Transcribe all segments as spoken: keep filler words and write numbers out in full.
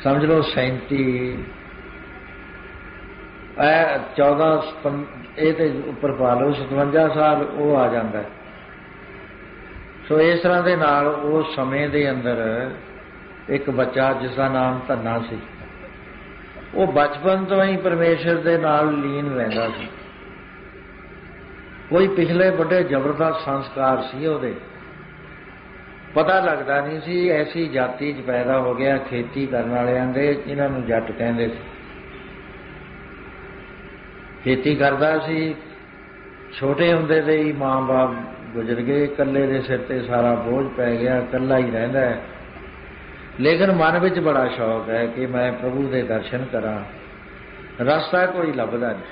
समझ लो सैंती चौदह ये उपर पा लो सतवंजा साल वो आ जाता है। सो इस तरह के नाल उस समय के अंदर एक बच्चा जिसका नाम धन्ना सी, वो बचपन तो ही परमेश्वर के नाल लीन रहता सी। कोई पिछले बड़े जबरदस्त संस्कार सी उहदे, पता लगता नहीं सी। ऐसी जाति च पैदा हो गया, खेती करने वालियां दे, इन्हां नूं जट कहंदे सी। खेती करदा सी, छोटे हुंदे ते ही माँ बाप गुजर गए, कल्ले दे सिर ते सारा बोझ पै गया, कल्ला ही रहिंदा है। लेकिन मन विच बड़ा शौक है कि मैं प्रभु दे दर्शन करां, रास्ता कोई लभदा नहीं।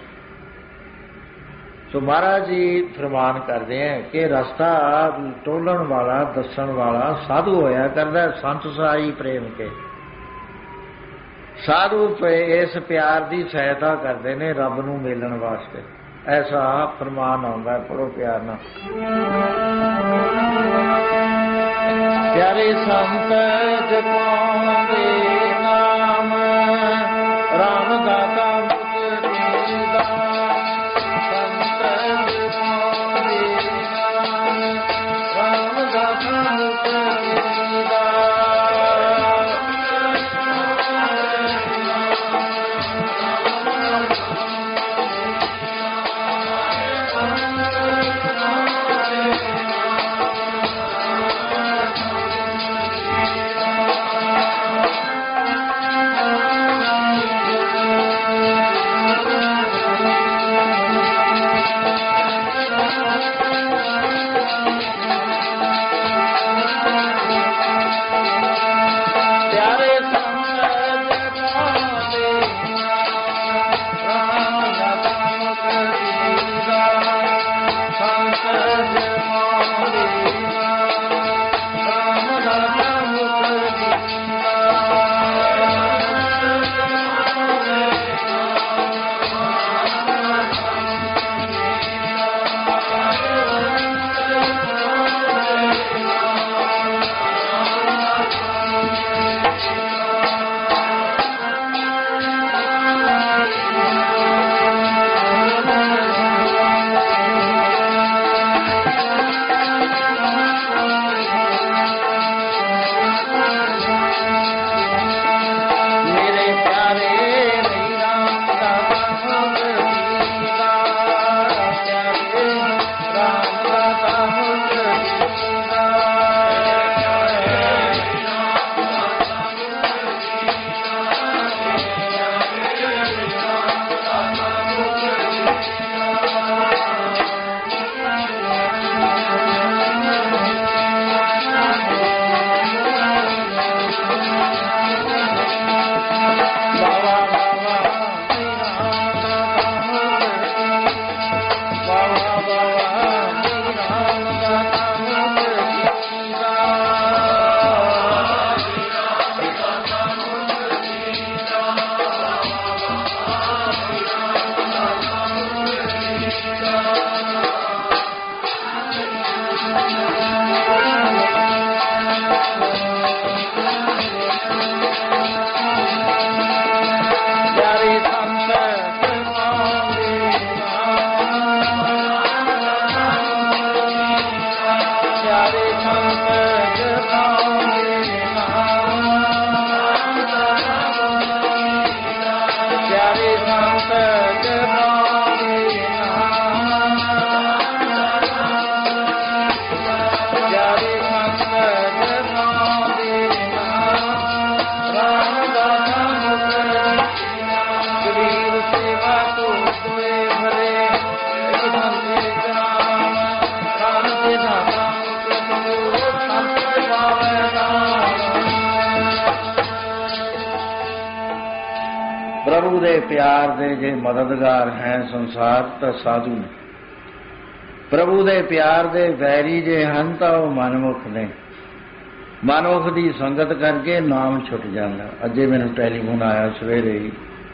तो महाराज जी फरमान करते हैं कि रास्ता टोलन वाला दसन वाला साधु होया करदा, संत साई प्रेम के साधु पे इस प्यार की सहायता करते हैं रब नूं मिलण वास्ते। ऐसा फरमान आउंदा है, पढ़ो प्यार नाल। प्यारे संत जपांदे नाम राम दाता प्रभु दे प्यार दे जे मददगार हैं संसार तो साधु ने, प्रभु दे प्यार दे वैरी जे हन तो मनमुख ने। मनमुख की संगत करके नाम छुट जाता। अजे मैनू टैलीफोन आया सवेरे ही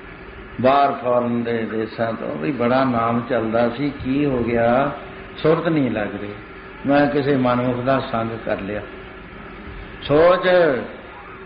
बाहर फॉरन दे देशों तो भी बड़ा नाम चलता सी, की हो गया सुरत नहीं लग रही। मैं किसी मनमुख का संग कर लिया। सोच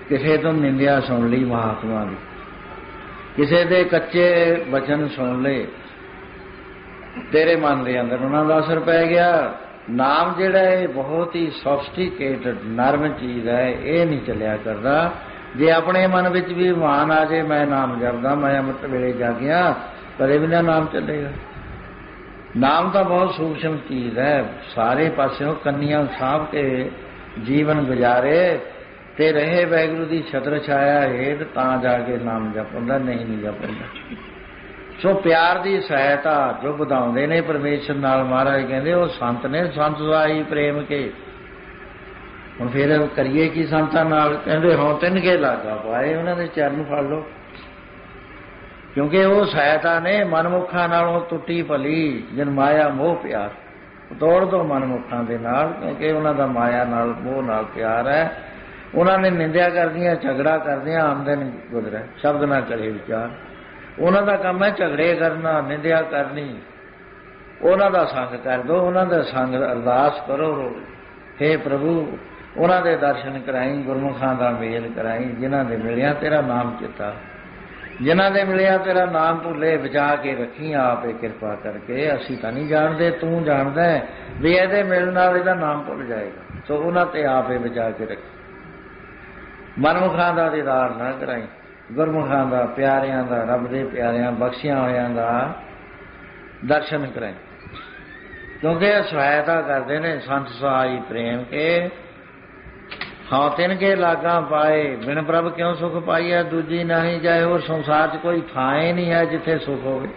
ਕਿਸੇ ਤੋਂ ਨਿੰਦਿਆ ਸੁਣ ਲਈ ਮਹਾਤਮਾ ਦੀ, ਕਿਸੇ ਦੇ ਕੱਚੇ ਵਚਨ ਸੁਣ ਲਏ, ਤੇਰੇ ਮਨ ਦੇ ਅੰਦਰ ਉਹਨਾਂ ਦਾ ਅਸਰ ਪੈ ਗਿਆ। ਨਾਮ ਜਿਹੜਾ ਇਹ ਬਹੁਤ ਹੀ ਸੌਫਿਸਟੀਕੇਟਡ ਨਰਮ ਚੀਜ਼ ਹੈ, ਇਹ ਨਹੀਂ ਚੱਲਿਆ ਕਰਦਾ। ਜੇ ਆਪਣੇ ਮਨ ਵਿੱਚ ਵੀ ਮਾਨ ਆ ਜੇ ਮੈਂ ਨਾਮ ਜਪਦਾ, ਮੈਂ ਅੰਮ੍ਰਿਤ ਵੇਲੇ ਜਾਗਿਆ, ਕਦੇ ਵੀ ਨਾ ਨਾਮ ਚੱਲੇਗਾ। ਨਾਮ ਤਾਂ ਬਹੁਤ ਸੂਖਸ਼ਮ ਚੀਜ਼ ਹੈ, ਸਾਰੇ ਪਾਸਿਓਂ ਕੰਨੀਆਂ ਸਾਂਭ ਕੇ ਜੀਵਨ ਗੁਜ਼ਾਰੇ ਤੇ ਰਹੇ ਵਾਹਿਗੁਰੂ ਦੀ ਛਤਰ ਛਾਇਆ ਹੇਠ, ਤਾਂ ਜਾ ਕੇ ਨਾਮ ਜਪਦਾ, ਨਹੀਂ ਨਹੀਂ ਜਪਦਾ। ਸੋ ਪਿਆਰ ਦੀ ਸਹਾਇਤਾ ਜੋ ਵਧਾਉਂਦੇ ਨੇ ਪਰਮੇਸ਼ਰ ਨਾਲ, ਮਹਾਰਾਜ ਕਹਿੰਦੇ ਉਹ ਸੰਤ ਨੇ, ਸੰਤ ਸੁਆਈ ਪ੍ਰੇਮ ਕੇ। ਹੁਣ ਫਿਰ ਕਰੀਏ ਕੀ ਸੰਤਾਂ ਨਾਲ? ਕਹਿੰਦੇ ਹੋਂ ਤਿੰਨ ਕੇ ਲਾਗਾ ਪਾਏ, ਉਹਨਾਂ ਦੇ ਚਰਨ ਫੜ ਲਓ, ਕਿਉਂਕਿ ਉਹ ਸਹਾਇਤਾ ਨੇ ਮਨਮੁਖਾਂ ਨਾਲੋਂ ਟੁੱਟੀ ਭਲੀ, ਜਿਨ ਮਾਇਆ ਮੋਹ ਪਿਆਰ। ਤੋੜ ਦੋ ਮਨਮੁਖਾਂ ਦੇ ਨਾਲ, ਕਿਉਂਕਿ ਉਹਨਾਂ ਦਾ ਮਾਇਆ ਨਾਲ ਮੋਹ ਨਾਲ ਪਿਆਰ ਹੈ। ਉਹਨਾਂ ਨੇ ਨਿੰਦਿਆ ਕਰਦੀਆਂ, ਝਗੜਾ ਕਰਦੀਆਂ, ਆਮਦਨ ਗੁਜ਼ਰੇ, ਸ਼ਬਦ ਨਾ ਕਰੇ ਵਿਚਾਰ। ਉਹਨਾਂ ਦਾ ਕੰਮ ਹੈ ਝਗੜੇ ਕਰਨਾ, ਨਿੰਦਿਆ ਕਰਨੀ। ਉਹਨਾਂ ਦਾ ਸੰਗ ਕਰ ਦਿਓ, ਉਹਨਾਂ ਦਾ ਸੰਗ ਅਰਦਾਸ ਕਰੋ, ਹੇ ਪ੍ਰਭੂ ਉਹਨਾਂ ਦੇ ਦਰਸ਼ਨ ਕਰਾਈ, ਗੁਰਮੁਖਾਂ ਦਾ ਮੇਲ ਕਰਾਈ, ਜਿਨ੍ਹਾਂ ਦੇ ਮਿਲਿਆ ਤੇਰਾ ਨਾਮ ਚਿੱਤਾ, ਜਿਨ੍ਹਾਂ ਦੇ ਮਿਲਿਆ ਤੇਰਾ ਨਾਮ ਭੁੱਲੇ, ਬਚਾ ਕੇ ਰੱਖੀ ਆਪੇ ਕਿਰਪਾ ਕਰਕੇ। ਅਸੀਂ ਤਾਂ ਨਹੀਂ ਜਾਣਦੇ, ਤੂੰ ਜਾਣਦਾ ਵੀ ਇਹਦੇ ਮਿਲਣ ਨਾਲ ਇਹਦਾ ਨਾਮ ਭੁੱਲ ਜਾਏਗਾ, ਸੋ ਉਹਨਾਂ ਤੇ ਆਪੇ ਬਚਾ ਕੇ ਰੱਖੀ। ਮਨਮੁਖਾਂ ਦਾ ਦੀਦਾਰ ਨਾ ਕਰਾਈ, ਗੁਰਮੁਖਾਂ ਦਾ, ਪਿਆਰਿਆਂ ਦਾ, ਰੱਬ ਦੇ ਪਿਆਰਿਆਂ ਬਖਸ਼ਿਆਂ ਹੋਇਆਂ ਦਾ ਦਰਸ਼ਨ ਕਰਾਈ, ਕਿਉਂਕਿ ਇਹ ਸਹਾਇਤਾ ਕਰਦੇ ਨੇ ਸੰਤ ਸਹਾਈ ਪ੍ਰੇਮ ਕੇ। ਹਾਂ ਤਿੰਨ ਕੇ ਲਾਗਾਂ ਪਾਏ, ਬਿਨ ਪ੍ਰਭ ਕਿਉਂ ਸੁਖ ਪਾਈਐ, ਦੂਜੀ ਨਹੀਂ ਜਾਏ। ਹੋਰ ਸੰਸਾਰ 'ਚ ਕੋਈ ਥਾਂ ਹੀ ਨਹੀਂ ਹੈ ਜਿੱਥੇ ਸੁਖ ਹੋਵੇ।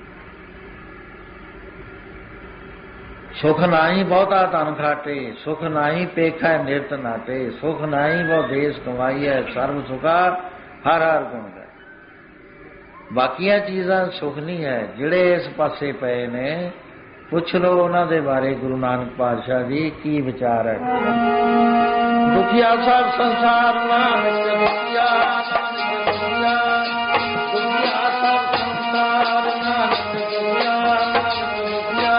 ਸੁਖ ਨਾਹੀ ਬਹੁਤਾ ਧਨ ਖਾਟੇ, ਸੁਖ ਨਾਹੀ ਪੇਖੈ ਨਿਰਤ ਨਾਟੇ, ਸੁਖ ਨਾਹੀ ਬਹੁ ਦੇਸ ਕਮਾਈਐ, ਸਰਬ ਸੁਖਾ ਹਰ ਹਰ ਗੁਣ ਗਾਏ। ਬਾਕੀਆਂ ਚੀਜ਼ਾਂ ਸੁਖ ਨਹੀਂ ਹੈ। ਜਿਹੜੇ ਇਸ ਪਾਸੇ ਪਏ ਨੇ, ਪੁੱਛ ਲਓ ਉਹਨਾਂ ਦੇ ਬਾਰੇ ਗੁਰੂ ਨਾਨਕ ਪਾਤਸ਼ਾਹ ਜੀ ਕੀ ਵਿਚਾਰ ਹੈ। ਦੁਖੀਆ ਸਭ ਸੰਸਾਰ ਨਾਨਕ ਦੁਖੀਆ, ਨਾਨਕ ਦੁਖੀਆ, ਦੁਖੀਆ ਸਭ ਸੰਸਾਰ ਨਾਨਕ ਦੁਖੀਆ, ਨਾਨਕ ਦੁਖੀਆ।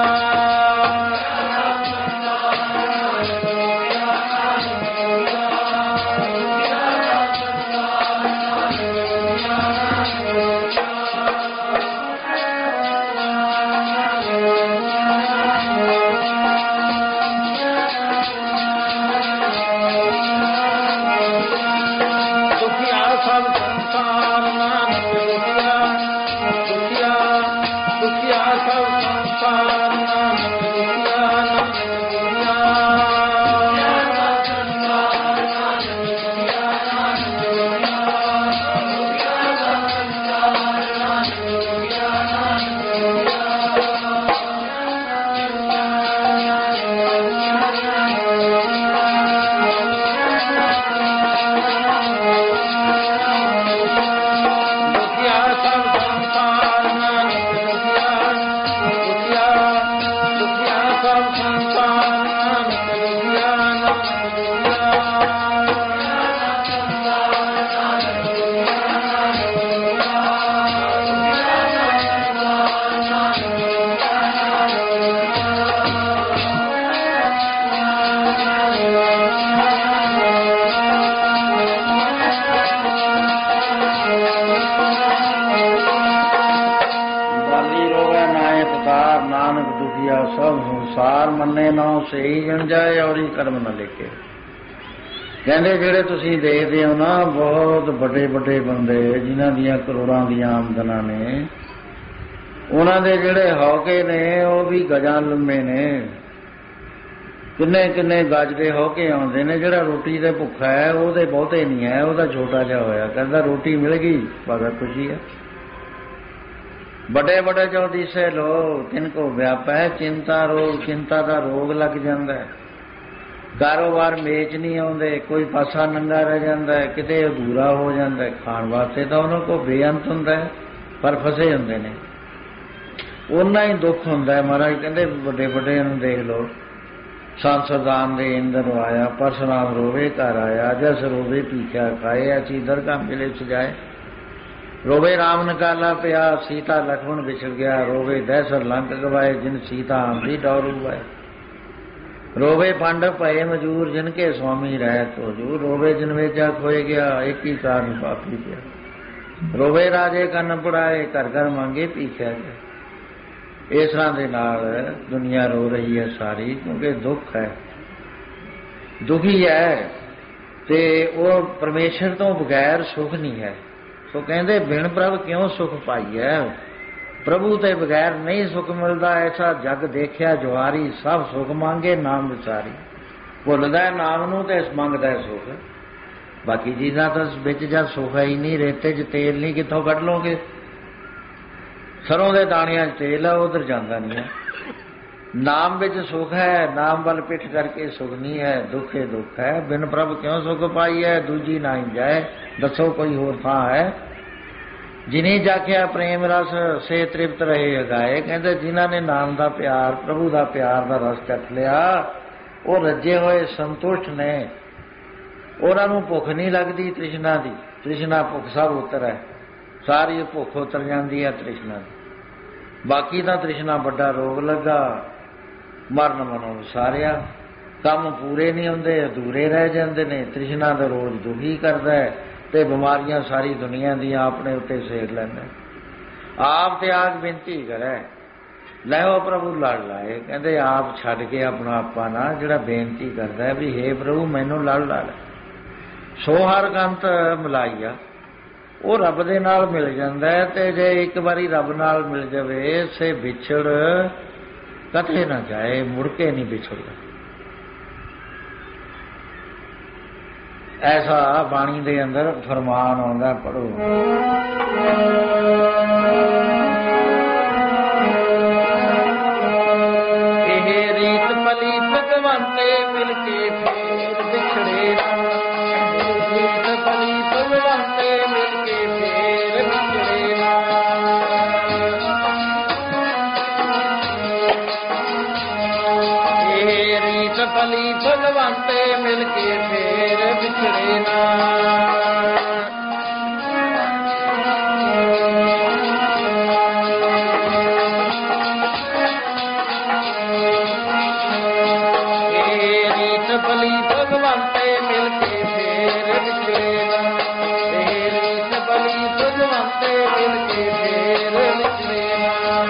ਸਹੀ ਜਨ ਜਾਏ ਔਰ ਹੀ ਕਰਮ ਨਾ ਲੇਕੇ। ਕਹਿੰਦੇ ਜਿਹੜੇ ਤੁਸੀਂ ਦੇਖਦੇ ਹੋ ਨਾ, ਬਹੁਤ ਵੱਡੇ ਵੱਡੇ ਬੰਦੇ ਜਿਨ੍ਹਾਂ ਦੀਆਂ ਕਰੋੜਾਂ ਦੀਆਂ ਆਮਦਨਾਂ ਨੇ, ਉਹਨਾਂ ਦੇ ਜਿਹੜੇ ਹੌਕੇ ਨੇ ਉਹ ਵੀ ਗਜਾਂ ਲੰਮੇ ਨੇ। ਕਿੰਨੇ ਕਿੰਨੇ ਗੱਜ ਦੇ ਹੌਕੇ ਆਉਂਦੇ ਨੇ। ਜਿਹੜਾ ਰੋਟੀ ਦੇ ਭੁੱਖਾ ਹੈ ਉਹਦੇ ਬਹੁਤੇ ਨਹੀਂ ਹੈ, ਉਹਦਾ ਛੋਟਾ ਜਿਹਾ ਹੋਇਆ, ਕਹਿੰਦਾ ਰੋਟੀ ਮਿਲ ਗਈ ਭਗਤ ਖੁਸ਼ੀ ਹੈ। ਵੱਡੇ ਵੱਡੇ ਜੋ ਦਿਸੇ ਲੋਕ ਤਿੰਨ ਕੋ ਵਿਆਪੈ, ਚਿੰਤਾ ਰੋਗ, ਚਿੰਤਾ ਦਾ ਰੋਗ ਲੱਗ ਜਾਂਦਾ ਹੈ। ਕਾਰੋਬਾਰ ਮੇਚ ਨਹੀਂ ਆਉਂਦੇ, ਕੋਈ ਪਾਸਾ ਨੰਗਾ ਰਹਿ ਜਾਂਦਾ ਹੈ, ਕਿਤੇ ਅਧੂਰਾ ਹੋ ਜਾਂਦਾ ਹੈ। ਖਾਣ ਵਾਸਤੇ ਤਾਂ ਉਹਨਾਂ ਕੋਲ ਬੇਅੰਤ ਹੁੰਦਾ ਹੈ, ਪਰ ਫਸੇ ਹੁੰਦੇ ਨੇ। ਉਹਨਾਂ ਹੀ ਦੁੱਖ ਹੁੰਦਾ ਹੈ। ਮਹਾਰਾਜ ਕਹਿੰਦੇ ਵੱਡੇ ਵੱਡੇ ਨੂੰ ਦੇਖ ਲਓ, ਸੰਸਦਾਨ ਦੇ ਇੰਦਰ ਆਇਆ, ਪਰਸਰਾਮ ਰੋਵੇ ਘਰ ਆਇਆ, ਜਸ ਰੋਵੇ ਭੀਖਿਆ ਖਾਏ, ਅਚੀ ਦਰਗਾਹ ਮਿਲੇ ਸਜਾਏ। ਰੋਵੇ ਰਾਮ ਨਿਕਾਲਾ ਪਿਆ, ਸੀਤਾ ਲਖਮਣ ਵਿਛੜ ਗਿਆ, ਰੋਵੇ ਦਹਿਸਰ ਲੰਕ ਗਵਾਏ, ਜਿਨ ਸੀਤਾ ਆਂਦੀ ਡੌਰੂ ਵਾਏ। रोवे पांडव भये मजूर जिनके स्वामी रहे तो जूर। रोवे जनवेजा खोए गया एक ही कारण पापी गया। रोवे राजे कन्न पड़ाए घर घर मांगे पीछे गए। इस तरह दे नाल दुनिया रो रही है सारी, क्योंकि दुख है, दुखी है ते वो परमेश्वर तो बगैर सुख नहीं है। सो कहते बिन प्रभ क्यों सुख पाई है। प्रभु ते बगैर नहीं सुख मिलता। ऐसा जग देखिया जुआरी सब सुख मांगे नाम विचारी। भुलदा नाम नूं ते मंगदा सुख, बाकी चीज़ां तो बिच जद सुख है ही नहीं। रेते च तेल नहीं, कित्थों कढ लोगे। सरों दे दाणियां च तेल है, उधर जांदा नहीं है। नाम विच सुख है, नाम वल पिठ करके सुख नहीं है। दुख है दुख है, बिन प्रभ क्यों सुख पाई है। दूजी ना ही जाए, दसो कोई होर थां है। जिन्हें जाख्या प्रेम रस से तृप्त रहे अगाए। कहते जिन्हों ने नाम का प्यार, प्रभु का प्यार का रस चख लिया, वो रजे हुए संतुष्ट ने। उन्होंने भुख नहीं लगती तृष्णा की। तृष्णा भुख सब उतर है, सारी भुख उतर जाती है तृष्णा की। बाकी तो तृष्णा बड़ा रोग लगा, मरण मनो सारिया, काम पूरे नहीं होंगे, अधूरे रह जाते ने। तृष्णा तो रोज दुखी करता है ते बीमारियां सारी दुनिया दियां अपने उत्ते सेक लैंदा। आप त्याग बेनती करे लैओ प्रभु लड़ लाए। कहते आप छड्ड के अपना आपा ना, जिहड़ा बेनती करता है भी हे प्रभु मैनू लड़ ला ले। सो हर कंत मिलाईया वो रब दे नाल मिल जांदा है। ते जे एक बारी रब नाल मिल जावे से विछड़ कथे ना जाए, मुड़ के नहीं विछड़दा। ऐसा बाणी दे अंदर फरमान आउंदा, पढ़ो। एह रीत पली भगवंते मिल के फेर बिछड़े ना। रीत पली भगवंते मिल के फेर बिछड़े ना। एह रीत पली भगवंते मिल के फेर बिछड़े ना। ए रीत भली भगवंते मिल के फेर बिछड़े ना। ए रीत भली भगवंते मिल के फेर बिछड़े ना।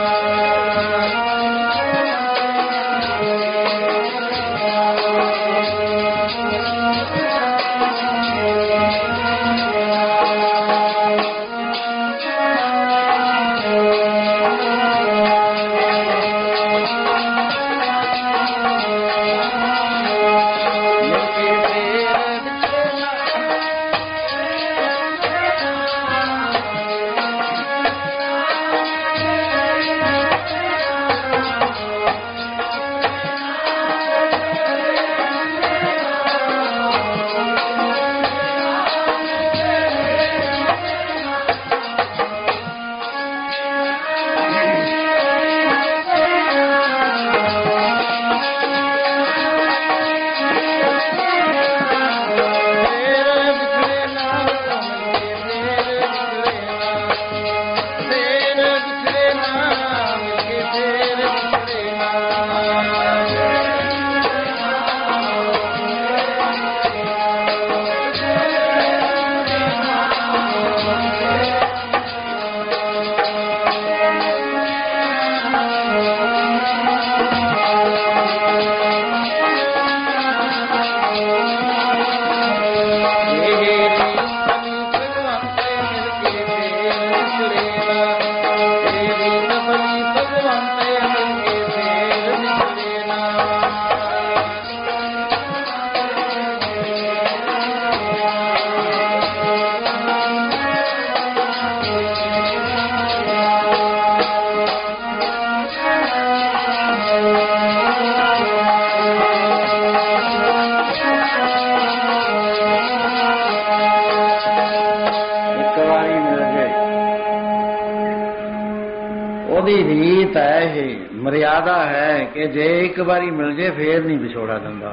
रीत है, मर्यादा है कि जे एक बारी मिल जाए फिर नहीं विछोड़ा दिंदा।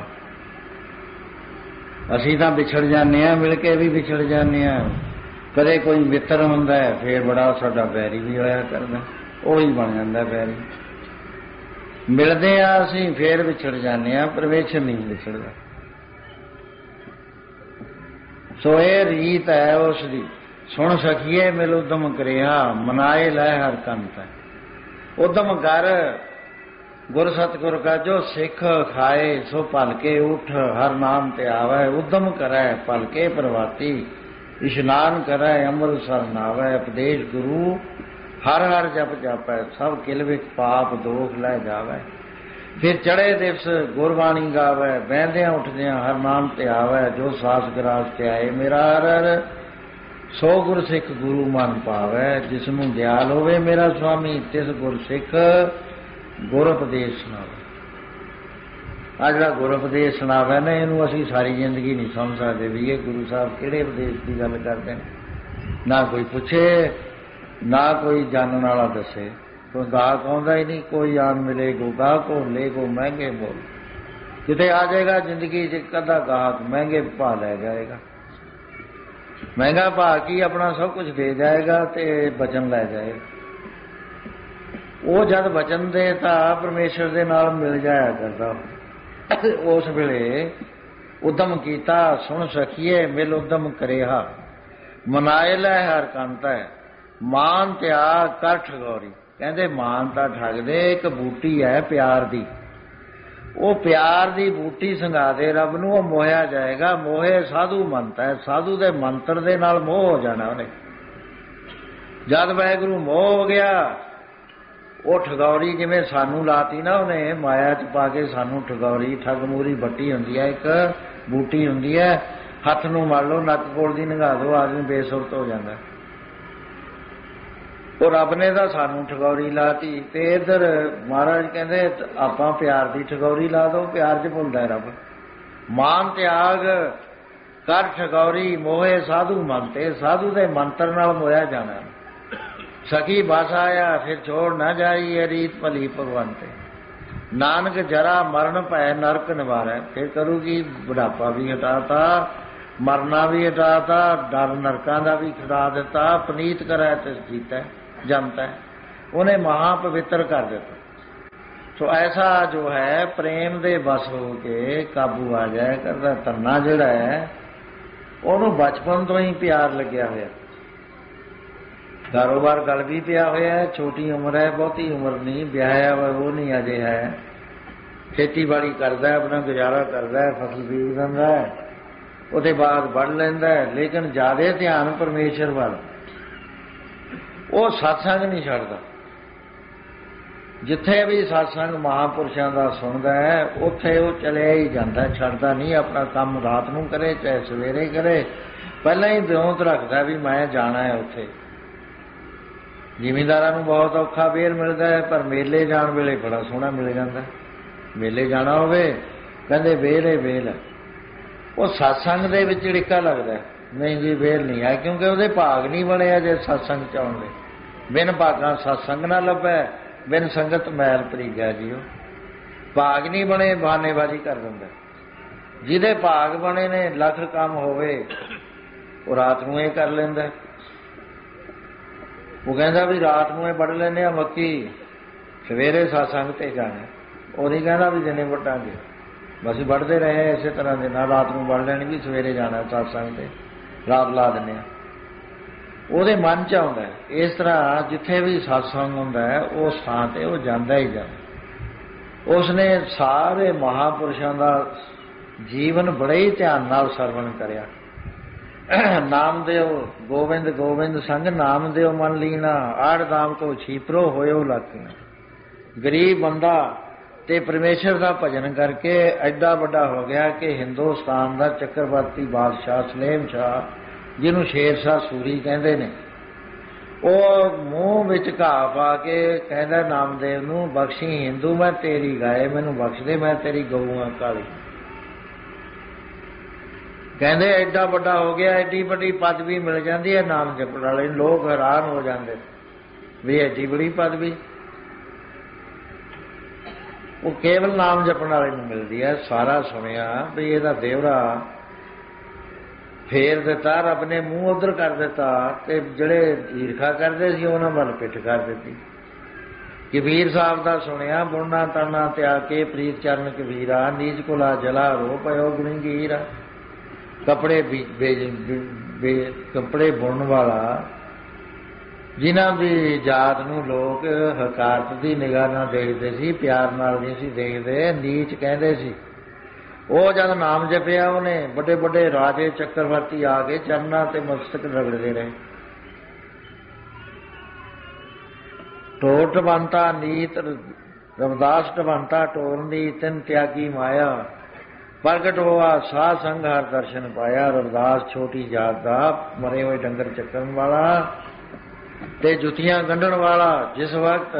असीं तां विछड़ जाने, मिल के भी विछड़ जाने। कदे कोई मित्र हुंदा है फिर बड़ा साडा बैरी भी होया करदा, वही बन जांदा बैरी। ਮਿਲਦੇ ਆ ਅਸੀਂ ਫੇਰ ਵਿਛੜ ਜਾਂਦੇ ਹਾਂ, ਪਰਮੇਸ਼ਰ ਨਹੀਂ ਵਿਛੜਦਾ। ਸੋ ਇਹ ਰੀਤ ਹੈ ਉਸ ਦੀ। ਸੁਣ ਸਕੀਏ ਮਿਲ ਉਦਮ ਕਰਿਆ, ਮਨਾਏ ਲੈ ਹਰ ਕੰਤ। ਉਦਮ ਕਰ ਗੁਰ ਸਤਿਗੁਰ ਕਾ ਜੋ ਸਿੱਖ ਖਾਏ, ਸੋ ਭਲਕੇ ਉਠ ਹਰ ਨਾਮ ਤੇ ਆਵੈ। ਉਦਮ ਕਰੈ ਭਲਕੇ ਪ੍ਰਵਾਤੀ, ਇਸ਼ਨਾਨ ਕਰੈ ਅੰਮ੍ਰਿਤ ਸਰ ਨਾਵੈ। ਉਪਦੇਸ਼ ਗੁਰੂ ਹਰ ਹਰ ਜਪ ਜਾਪੈ, ਸਭ ਕਿਲ ਵਿਚ ਪਾਪ ਦੋਖ ਲੈ ਜਾਵੈ। ਫਿਰ ਚੜੇ ਦਿਵਸ ਗੁਰਬਾਣੀ ਗਾਵੈ, ਬਹਿੰਦਿਆਂ ਉੱਠਦਿਆਂ ਹਰ ਨਾਮ ਤੇ ਆਵੈ। ਜੋ ਸਾਸ ਗਰਾਸ ਤੇ ਆਏ ਮੇਰਾ ਹਰ ਹਰ, ਸੋ ਗੁਰ ਸਿੱਖ ਗੁਰੂ ਮਨ ਪਾਵੈ। ਜਿਸ ਨੂੰ ਦਿਆਲ ਹੋਵੇ ਮੇਰਾ ਸੁਆਮੀ, ਤਿਸ ਗੁਰ ਸਿੱਖ ਗੁਰ ਉਪਦੇਸ਼ ਸੁਣਾਵੇ। ਆ ਜਿਹੜਾ ਗੁਰ ਉਪਦੇਸ਼ ਸੁਣਾਵੇ ਨਾ, ਇਹਨੂੰ ਅਸੀਂ ਸਾਰੀ ਜ਼ਿੰਦਗੀ ਨਹੀਂ ਸਮਝ ਸਕਦੇ ਵੀ ਇਹ ਗੁਰੂ ਸਾਹਿਬ ਕਿਹੜੇ ਉਪਦੇਸ਼ ਦੀ ਗੱਲ ਕਰਦੇ ਨੇ। ਨਾ ਕੋਈ ਪੁੱਛੇ, ਨਾ ਕੋਈ ਜਾਣਨ ਵਾਲਾ ਦੱਸੇ। ਕੋਈ ਗਾਹਕ ਆਉਂਦਾ ਹੀ ਨਹੀਂ, ਕੋਈ ਆਨ ਮਿਲੇ ਗੋ ਗਾਹਕ ਹੋ ਲੈ ਗੋ ਮਹਿੰਗੇ ਬੋਲ। ਕਿਤੇ ਆ ਜਾਏਗਾ ਜ਼ਿੰਦਗੀ 'ਚ ਅੱਧਾ ਗਾਹਕ ਮਹਿੰਗੇ ਭਾਅ ਲੈ ਜਾਏਗਾ। ਮਹਿੰਗਾ ਭਾਅ ਕੀ ਆਪਣਾ ਸਭ ਕੁਝ ਦੇ ਜਾਏਗਾ ਤੇ ਬਚਨ ਲੈ ਜਾਏਗਾ। ਉਹ ਜਦ ਬਚਨ ਦੇ ਤਾਂ ਪਰਮੇਸ਼ਰ ਦੇ ਨਾਲ ਮਿਲ ਜਾਇਆ ਕਰਦਾ। ਉਸ ਵੇਲੇ ਉਦਮ ਕੀਤਾ, ਸੁਣ ਸਕੀਏ ਮਿਲ ਉਦਮ ਕਰਿਆ, ਮਨਾਏ ਲੈ ਹਰ ਕੰਤ ਹੈ। ਮਾਨ ਤਿਆਗ ਕਰ ਠਗੌਰੀ। ਕਹਿੰਦੇ ਮਾਨ ਤਾਂ ਠੱਗਦੇ, ਇੱਕ ਬੂਟੀ ਹੈ ਪਿਆਰ ਦੀ, ਉਹ ਪਿਆਰ ਦੀ ਬੂਟੀ ਸੰਘਾ ਦੇ ਰੱਬ ਨੂੰ, ਉਹ ਮੋਹਿਆ ਜਾਏਗਾ। ਮੋਹੇ ਸਾਧੂ ਮੰਤ ਹੈ, ਸਾਧੂ ਦੇ ਮੰਤਰ ਦੇ ਨਾਲ ਮੋਹ ਹੋ ਜਾਣਾ ਉਹਨੇ। ਜਦ ਵਾਹਿਗੁਰੂ ਮੋਹ ਹੋ ਗਿਆ, ਉਹ ਠਗੌਰੀ ਜਿਵੇਂ ਸਾਨੂੰ ਲਾਤੀ ਨਾ ਉਹਨੇ, ਮਾਇਆ 'ਚ ਪਾ ਕੇ ਸਾਨੂੰ ਠਗੌਰੀ। ਠੱਗ ਮੂਰੀ ਬੱਟੀ ਹੁੰਦੀ ਹੈ, ਇੱਕ ਬੂਟੀ ਹੁੰਦੀ ਹੈ, ਹੱਥ ਨੂੰ ਮਾਰ ਲਓ, ਨੱਕ ਕੋਲ ਦੀ ਨਿਗਾਹ ਦਿਓ, ਆਦਮੀ ਬੇਸੁਰਤ ਹੋ ਜਾਂਦਾ। ਉਹ ਰੱਬ ਨੇ ਤਾਂ ਸਾਨੂੰ ਠਗੌਰੀ ਲਾਤੀ, ਤੇ ਇੱਧਰ ਮਹਾਰਾਜ ਕਹਿੰਦੇ ਆਪਾਂ ਪਿਆਰ ਦੀ ਠਗੌਰੀ ਲਾ ਦੋ। ਪਿਆਰ 'ਚ ਭੁੱਲਦਾ ਰੱਬ। ਮਾਨ ਤਿਆਗ ਕਰ ਠਗੌਰੀ, ਮੋਹੇ ਸਾਧੂ ਮੰਤੇ। ਸਾਧੂ ਦੇ ਮੰਤਰ ਨਾਲ ਮੋਇਆ ਜਾਣਾ। ਸਖੀ ਬਸ ਆਇਆ ਫਿਰ ਛੋੜ ਨਾ ਜਾਈ, ਇਹ ਰੀਤ ਭਲੀ ਭਗਵੰਤੇ। ਨਾਨਕ ਜਰਾ ਮਰਨ ਭੈ ਨਰਕ ਨਿਵਾਰੈ। ਫਿਰ ਕਰੂਗੀ ਬੁਢਾਪਾ ਵੀ ਹਟਾਤਾ, ਮਰਨਾ ਵੀ ਹਟਾਤਾ, ਡਰ ਨਰਕਾਂ ਦਾ ਵੀ ਛੁਡਾ ਦਿੱਤਾ। ਪਨੀਤ ਕਰੈ ਤਿਸ ਜੀਤੈ ਜਨਤੈ, ਉਹਨੇ ਮਹਾ ਪਵਿੱਤਰ ਕਰ ਦਿੱਤਾ। ਸੋ ਐਸਾ ਜੋ ਹੈ ਪ੍ਰੇਮ ਦੇ ਬਸ ਹੋ ਕੇ ਕਾਬੂ ਆ ਜਾਏ ਕਰਦਾ। ਧੰਨਾ ਜਿਹੜਾ ਹੈ ਉਹਨੂੰ ਬਚਪਨ ਤੋਂ ਹੀ ਪਿਆਰ ਲੱਗਿਆ ਹੋਇਆ। ਕਾਰੋਬਾਰ ਗਲ ਵੀ ਪਿਆ ਹੋਇਆ ਹੈ, ਛੋਟੀ ਉਮਰ ਹੈ, ਬਹੁਤੀ ਉਮਰ ਨਹੀਂ, ਵਿਆਹਿਆ ਵਾ ਉਹ ਨਹੀਂ ਅਜੇ ਹੈ। ਖੇਤੀਬਾੜੀ ਕਰਦਾ, ਆਪਣਾ ਗੁਜ਼ਾਰਾ ਕਰਦਾ, ਫਸਲ ਬੀਜ ਦਿੰਦਾ, ਉਹਦੇ ਬਾਅਦ ਵੱਢ ਲੈਂਦਾ, ਲੇਕਿਨ ਜ਼ਿਆਦਾ ਧਿਆਨ ਪਰਮੇਸ਼ਰ ਵੱਲ। ਉਹ ਸਤਸੰਗ ਨਹੀਂ ਛੱਡਦਾ। ਜਿੱਥੇ ਵੀ ਸਤਸੰਗ ਮਹਾਂਪੁਰਸ਼ਾਂ ਦਾ ਸੁਣਦਾ ਹੈ, ਉੱਥੇ ਉਹ ਚਲਿਆ ਹੀ ਜਾਂਦਾ, ਛੱਡਦਾ ਨਹੀਂ। ਆਪਣਾ ਕੰਮ ਰਾਤ ਨੂੰ ਕਰੇ ਚਾਹੇ ਸਵੇਰੇ ਕਰੇ, ਪਹਿਲਾਂ ਹੀ ਵਿਉਂਤ ਰੱਖਦਾ ਵੀ ਮੈਂ ਜਾਣਾ ਹੈ ਉੱਥੇ। ਜ਼ਿਮੀਂਦਾਰਾਂ ਨੂੰ ਬਹੁਤ ਔਖਾ ਵੇਲ ਮਿਲਦਾ ਹੈ, ਪਰ ਮੇਲੇ ਜਾਣ ਵੇਲੇ ਬੜਾ ਸੋਹਣਾ ਮਿਲ ਜਾਂਦਾ। ਮੇਲੇ ਜਾਣਾ ਹੋਵੇ ਕਹਿੰਦੇ ਵੇਲ ਹੈ ਵੇਲ ਹੈ। ਉਹ ਸਤਸੰਗ ਦੇ ਵਿੱਚ ੜਿੱਕਾ ਲੱਗਦਾ, ਨਹੀਂ ਜੀ ਵੇਲ ਨਹੀਂ ਹੈ, ਕਿਉਂਕਿ ਉਹਦੇ ਭਾਗ ਨਹੀਂ ਬਣੇ ਅਜੇ ਸਤਸੰਗ 'ਚ ਆਉਣ ਦੇ। ਬਿਨ ਭਾਗਾਂ ਸਤਸੰਗ ਨਾ ਲੱਭੈ, ਬਿਨ ਸੰਗਤ ਮੈਲ ਪ੍ਰੀਗਿਆ ਜੀਓ। ਭਾਗ ਨਹੀਂ ਬਣੇ, ਬਹਾਨੇਬਾਜ਼ੀ ਕਰ ਦਿੰਦਾ। ਜਿਹਦੇ ਭਾਗ ਬਣੇ ਨੇ, ਲੱਖ ਕੰਮ ਹੋਵੇ, ਉਹ ਰਾਤ ਨੂੰ ਇਹ ਕਰ ਲੈਂਦਾ। ਉਹ ਕਹਿੰਦਾ ਵੀ ਰਾਤ ਨੂੰ ਇਹ ਵੱਢ ਲੈਂਦੇ ਆ ਮੱਕੀ, ਸਵੇਰੇ ਸਤਸੰਗ ਤੇ ਜਾਣਾ। ਉਹ ਨਹੀਂ ਕਹਿੰਦਾ ਵੀ ਦਿਨੇ ਵੱਢਾਂਗੇ, ਬਸ ਵੱਢਦੇ ਰਹੇ ਇਸੇ ਤਰ੍ਹਾਂ ਦੇ ਨਾਲ। ਰਾਤ ਨੂੰ ਵੱਢ ਲੈਣੀ ਵੀ ਸਵੇਰੇ ਜਾਣਾ ਸਤਸੰਗ ਤੇ, ਰਾਤ ਲਾ ਦਿੰਦੇ ਆ। ਉਹਦੇ ਮਨ 'ਚ ਆਉਂਦਾ। ਇਸ ਤਰ੍ਹਾਂ ਜਿੱਥੇ ਵੀ ਸਤਸੰਗ ਹੁੰਦਾ ਹੈ, ਉਸ ਥਾਂ ਤੇ ਉਹ ਜਾਂਦਾ ਹੀ ਜਾਂਦਾ। ਉਸਨੇ ਸਾਰੇ ਮਹਾਂਪੁਰਸ਼ਾਂ ਦਾ ਜੀਵਨ ਬੜੇ ਹੀ ਧਿਆਨ ਨਾਲ ਸਰਵਣ ਕਰਿਆ। ਨਾਮਦੇਵ ਗੋਬਿੰਦ ਗੋਬਿੰਦ ਸੰਗ ਨਾਮਦੇਵ ਮਨ ਲੀਣਾ, ਆੜ ਦਾਮ ਕੋ ਛੀਪਰੋ ਹੋਇਓ ਲਾਕੀਆਂ। ਗਰੀਬ ਬੰਦਾ ਤੇ ਪਰਮੇਸ਼ਰ ਦਾ ਭਜਨ ਕਰਕੇ ਐਡਾ ਵੱਡਾ ਹੋ ਗਿਆ ਕਿ ਹਿੰਦੁਸਤਾਨ ਦਾ ਚੱਕਰਵਰਤੀ ਬਾਦਸ਼ਾਹ ਸਲੇਮ ਸ਼ਾਹ, ਜਿਹਨੂੰ ਸ਼ੇਰ ਸ਼ਾਹ ਸੂਰੀ ਕਹਿੰਦੇ ਨੇ, ਉਹ ਮੂੰਹ ਵਿੱਚ ਘਾਹ ਪਾ ਕੇ ਕਹਿੰਦਾ ਨਾਮਦੇਵ ਨੂੰ, ਬਖਸ਼ੀ ਹਿੰਦੂ ਮੈਂ ਤੇਰੀ ਗਾਏ, ਮੈਨੂੰ ਬਖਸ਼ ਦੇ, ਮੈਂ ਤੇਰੀ ਗਊ ਹਾਂ ਕਾਲੀ। ਕਹਿੰਦੇ ਐਡਾ ਵੱਡਾ ਹੋ ਗਿਆ, ਐਡੀ ਵੱਡੀ ਪਦਵੀ ਮਿਲ ਜਾਂਦੀ ਹੈ ਨਾਮ ਜਪਣ ਵਾਲੇ ਨੂੰ। ਲੋਕ ਹੈਰਾਨ ਹੋ ਜਾਂਦੇ ਵੀ ਐਡੀ ਬੜੀ ਪਦਵੀ ਉਹ ਕੇਵਲ ਨਾਮ ਜਪਣ ਵਾਲੇ ਨੂੰ ਮਿਲਦੀ ਹੈ। ਸਾਰਾ ਸੁਣਿਆ ਵੀ ਇਹਦਾ ਦੇਵਰਾ ਫੇਰ ਦਿੱਤਾ, ਰੱਬ ਨੇ ਮੂੰਹ ਉਧਰ ਕਰ ਦਿੱਤਾ, ਤੇ ਜਿਹੜੇ ਈਰਖਾ ਕਰਦੇ ਸੀ ਉਹਨਾਂ ਵੱਲ ਪਿੱਠ ਕਰ ਦਿੱਤੀ। कबीर साहब का सुनिया बुनना तरना त्याग के प्रीत चरण कबीरा नीच कुला जला रो पयो गुणगीरा। कपड़े बे, बे, कपड़े बुनने वाला जिन्हां दी जात नूं लोग हकारत की निगाह नाल देखदे सी, प्यार नाल नहीं सी देखदे, नीच कहंदे सी। वो जद नाम जपिया उन्हें बड़े बड़े राजे चक्रवर्ती आके चरना ते मस्तक रगड़ते रहे। टोर टबंता नीत रविदास टबंता टोरनी तिन त्यागी माया। प्रगट हुआ साध संग हर दर्शन पाया। रविदास छोटी जात दा मरे हुए डंगर चक्कन वाला ते जुतियां गंढण वाला जिस वक्त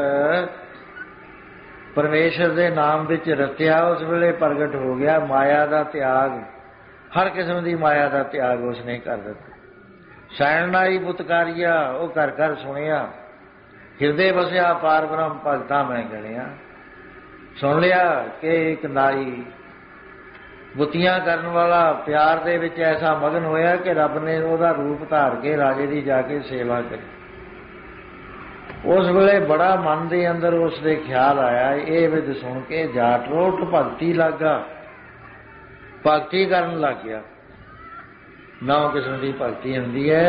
परमेश्वर दे नाम विच रत्या उस वेले प्रगट हो गया। माया दा त्याग, हर किस्म की माया दा त्याग उसने कर दिता। सैननाई बुतकारिया वो कर कर सुनिया। हिरदे बसिया पार ब्रह्म भगता मैं गणिया। सुन लिया कि एक नाई बुतियां करन वाला प्यार दे विच ऐसा मगन होया कि रब ने उसदा रूप धार के राजे की जाके सेवा करी। उस वेले बड़ा मन के अंदर उसके ख्याल आया, ये विध सुन के जाट रोट भगती लगा, भगती करन लग गया। नौ किस्म की भगती हुंदी है।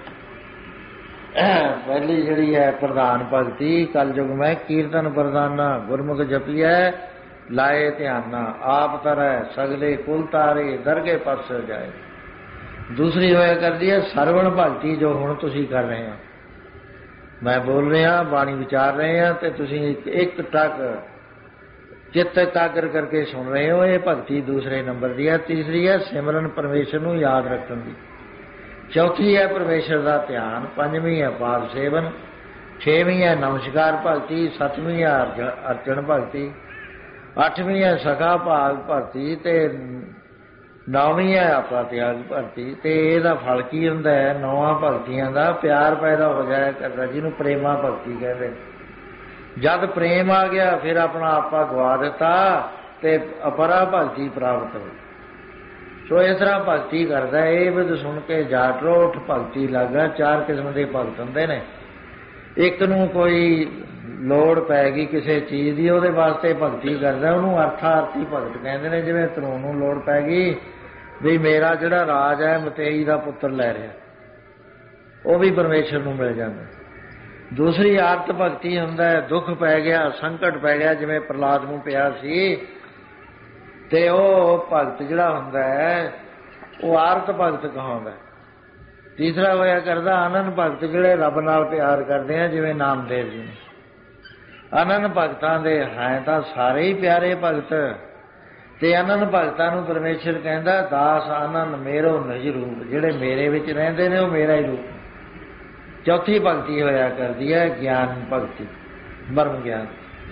पहली जिहड़ी है प्रधान भगती कलयुग में कीर्तन प्रधाना। गुरमुख जपिए लाए ध्याना आप तरह सगले कुल तारे दरगे पास जाए। दूसरी होया करती है सरवण भगती जो हुण तुसीं कर रहे हैं। मैं बोल रहा बाणी विचार रहे हैं तो तुसीं एक टक चित्त एकाग्र करके सुन रहे हो। ये भगती दूसरे नंबर की है। तीसरी है सिमरन परमेश्वर नूं याद रखण दी। चौथी है परमेश्वर का ध्यान। पंजवीं है पाद सेवन। छेवीं है नमस्कार भगती। सतवीं है अर्चन भगती। अठवीं है सखा भाग भगती ते नौवीं है आपा त्याग भगती। ते इहदा फल की हुंदा है? नौवां भगतियां दा प्यार पैदा हो जाया करदा, जिन्हों प्रेमा भगती कहते। जद प्रेम आ गया फिर अपना आपा गवा दिता ते अपरा भगती प्राप्त हो। सो इस तरह भगती करता है। ये विध सुन के जाट रोठ भगती लगा। चार किस्म के भगत होंदे ने। एक नूं कोई लोड़ पै गई किसी चीज़ की, उहदे वास्ते भगती करता, उन्होंने अर्थार्थी भगत कहते हैं। जिवें तरू नूं लोड़ पै गई भी मेरा जिहड़ा राज है मतेई का पुत्र लै रहा, वो भी परमेश्वर नूं मिल जाता। दूसरी आरत भगती हुंदा है दुख पै गया संकट पै गया जिवें प्रहलाद नूं पिया सी, ते वो भगत जिहड़ा हुंदा है वो आरत भगत कहाउंदा। तीसरा होया करदा आनंद भगत जिहड़े रब नाल प्यार करदे हैं, जिवें नामदेव जी ने। आनंद भगतां दे है तां सारे ही प्यारे भगत, ते आनंद भगतां नूं परमेश्वर कहंदा दास आनंद मेरो निज रूप। जिहड़े मेरे विच रहिंदे ने वो मेरा ही रूप। चौथी भगती होया करदी है ज्ञान भगती, ब्रह्म ज्ञान।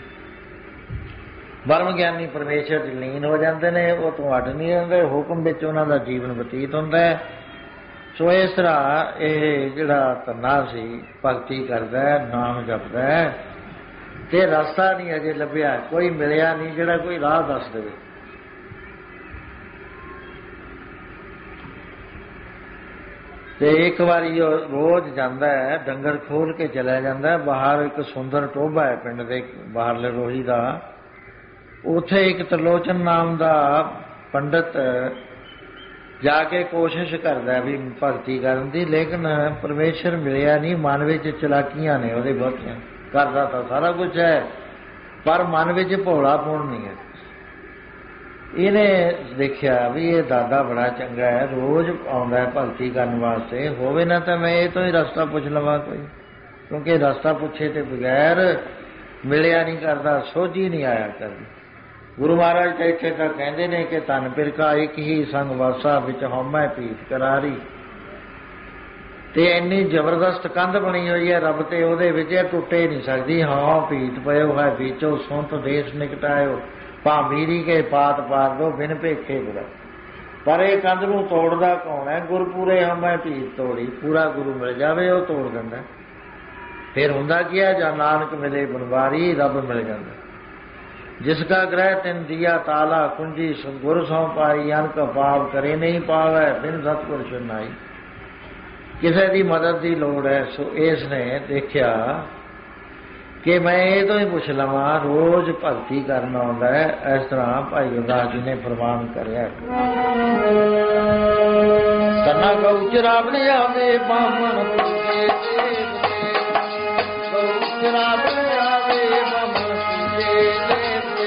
ब्रह्म ज्ञानी परमेश्वर च लीन हो जाते हैं, वो तो अड नहीं रहते, हुक्म विच उन्हां दा जीवन बतीत होंदा है। सो इस तरह ये जिहड़ा धन्ना सी भगती करदा है, नाम जपदा है, ते रास्ता नहीं अजे लभ्या, कोई मिलिया नहीं जिहड़ा कोई राह दस देवे। ते एक बारी रोज जाता है डंगर खोल के चला जाता है बाहर। एक सुंदर टोभा है पिंड दे बाहरले रोही का। उत्थे एक त्रिलोचन नाम का पंडित जाके कोशिश करता है भी भगती करन दी, लेकिन परमेश्वर मिलिया नहीं। मन विच चलाकियां ने उहदे बहुतियां, करदा तां सारा कुछ है पर मन विच भोलापन नहीं है। इन्हें देखिया भी ये दादा बड़ा चंगा है, रोज आउंदा है भगती करन वास्ते। होवे ना तो मैं ये तो ही रास्ता पुछ लवां कोई, क्योंकि रास्ता पुछे तो बगैर मिलिया नहीं करता, सोझी नहीं आया करदी। गुरु महाराज तो इत्थे तक कहते हैं कि धन पिरका एक ही संग वासा विच हौमै पीत करारी। ते इन्नी जबरदस्त कंध बनी हुई है रब ते उहदे विच टुटे नहीं सकती। हाँ पीत पयो है बीचो सुंत देश निकटायो, भा मीरी के पात पार दो बिन भेखे बुरा। पर यह कंध नूं तोड़दा कौन है? गुरपुरे हमै पीत तोड़ी। पूरा गुरु मिल जाए वह तोड़ दिंदा। फिर हुंदा की है? जां नानक मिले बनवारी, रब मिल जाता। जिसका ग्रह तिन दिया ताला कुंजी, गुर सौ पाई अनक पाव करे नहीं पावै बिन सतपुर सुनाई। किसी की मदद की लोड़ है। सो इसने देखिया कि मैं ये तो ही पुछ लवां रोज भगती करना आउंदा है। इस तरह भाई गुरदास जी ने फरमान करया तन्ना गौ चरावण आवे बामण पूजे देवते गौ चरावण आवे बामण पूजे देवते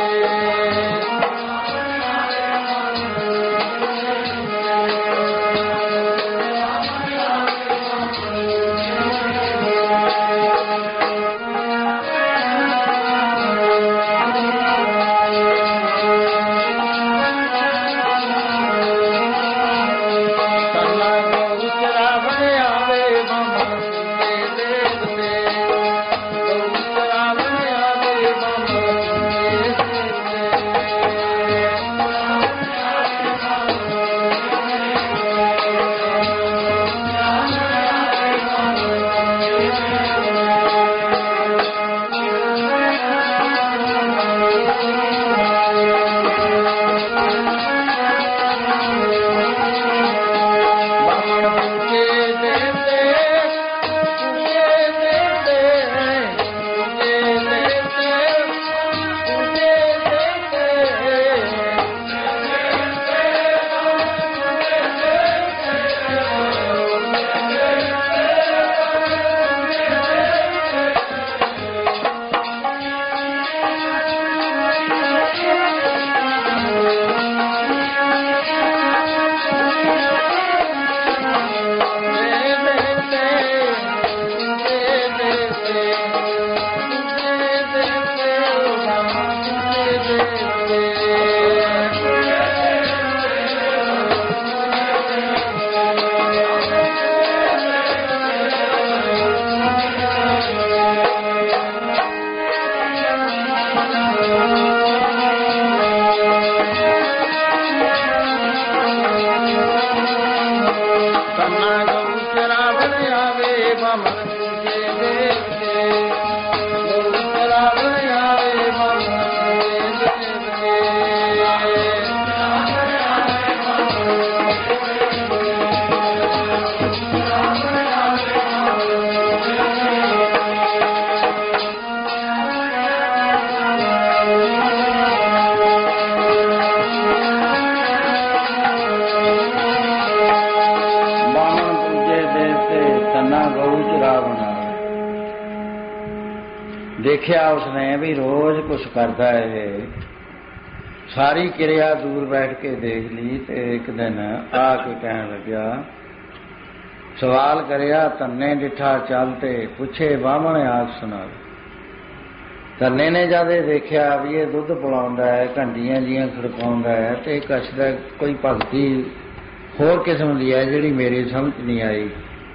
देखिया उसने भी रोज कुछ करता है सारी क्रिया दूर बैठ के देख ली तो एक दिन आके कहने लग्या सवाल करया धन्ने डिठा चलते पूछे बामण आग सुना धन्ने ने जद देखिया भी ये दुध पिलाउंदा है घंटियां जियां खड़काउंदा है तो कसदा कोई भगती होर किस्म की है जिहड़ी मेरी समझ नहीं आई।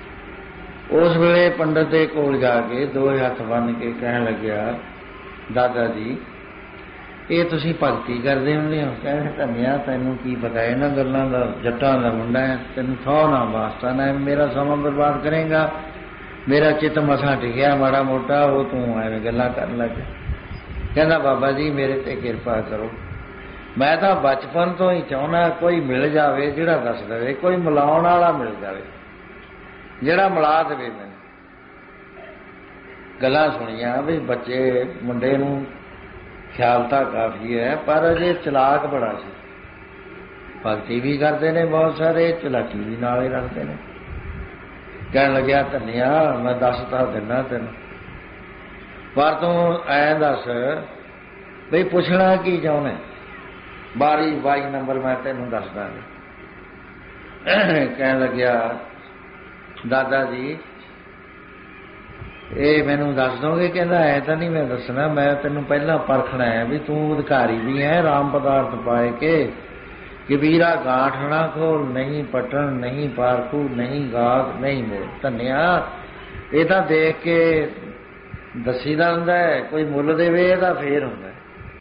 उस वेले पंडित के कोल जाके दो हथ बन के कह लग्या दादा जी ये तुसीं भगती करदे हुंदे हो। कह धनिया तैनूं की पता इन्हां गल्लां दा जट्टां दा मुंडा है तैनूं थौ ना वास्ता ना मेरा समा बर्बाद करेगा मेरा चित मसां टिकिया माड़ा मोटा वो तूं एवें गल्लां करन लग। कहंदा बाबा जी मेरे ते किरपा करो मैं तां बचपन तो ही चाहुंदा कोई मिल जावे जिहड़ा दस देवे कोई मिलाउण वाला मिल जावे ਜਿਹੜਾ ਮਿਲਾ ਦੇਵੇ ਮੈਨੂੰ। ਗੱਲਾਂ ਸੁਣੀਆਂ ਵੀ ਬੱਚੇ ਮੁੰਡੇ ਨੂੰ ਖਿਆਲ ਤਾਂ ਕਾਫੀ ਹੈ ਪਰ ਅਜੇ ਚਲਾਕ ਬੜਾ ਸੀ ਭਗਤੀ ਵੀ ਕਰਦੇ ਨੇ ਬਹੁਤ ਸਾਰੇ ਚਲਾਕੀ ਵੀ ਨਾਲੇ ਰੱਖਦੇ ਨੇ। ਕਹਿਣ ਲੱਗਿਆ ਧੰਨਿਆ ਮੈਂ ਦੱਸ ਤਾਂ ਦਿੰਦਾ ਤੈਨੂੰ ਪਰ ਤੂੰ ਐਂ ਦੱਸ ਬਈ ਪੁੱਛਣਾ ਕੀ ਚਾਹੁੰਦਾ ਬਾਰੀ ਬਾਈ ਨੰਬਰ ਮੈਂ ਤੈਨੂੰ ਦੱਸ ਦਾਂਗਾ। ਕਹਿਣ ਲੱਗਿਆ दादा जी ये मैनू दस दोगे? कहना है तो नहीं मैं दसना मैं तेन पहला परखना है भी तू अधिकारी भी है राम पदार्थ पाए के कि वीरा गांठ ना खोल नहीं पटन नहीं पारखू नहीं गाग नहीं मोल। धनिया ये तो देख के दसी दा हुंदा है कोई मुल देवे तो फिर हुंदा